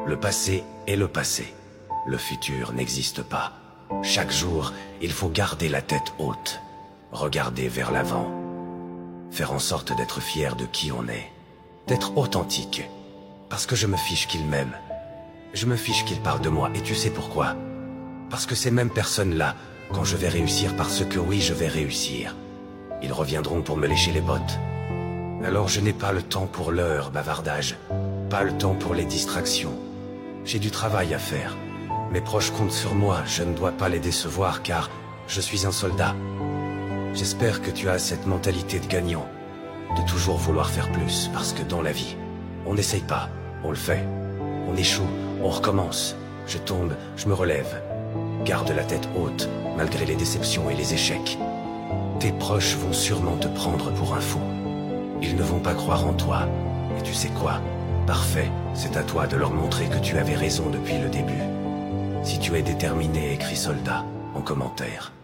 Le passé est le passé. Le futur n'existe pas. Chaque jour, il faut garder la tête haute. Regarder vers l'avant. Faire en sorte d'être fier de qui on est. D'être authentique. Parce que je me fiche qu'il m'aime. Je me fiche qu'il parle de moi, et tu sais pourquoi? Parce que ces mêmes personnes-là, quand je vais réussir, parce que oui, je vais réussir, ils reviendront pour me lécher les bottes. Alors je n'ai pas le temps pour leur bavardage, pas le temps pour les distractions. J'ai du travail à faire. Mes proches comptent sur moi, je ne dois pas les décevoir car je suis un soldat. J'espère que tu as cette mentalité de gagnant, de toujours vouloir faire plus, parce que dans la vie, on n'essaye pas, on le fait. On échoue, on recommence. Je tombe, je me relève. Garde la tête haute, malgré les déceptions et les échecs. Tes proches vont sûrement te prendre pour un fou. Ils ne vont pas croire en toi. Et tu sais quoi? Parfait, c'est à toi de leur montrer que tu avais raison depuis le début. Si tu es déterminé, écris soldat en commentaire.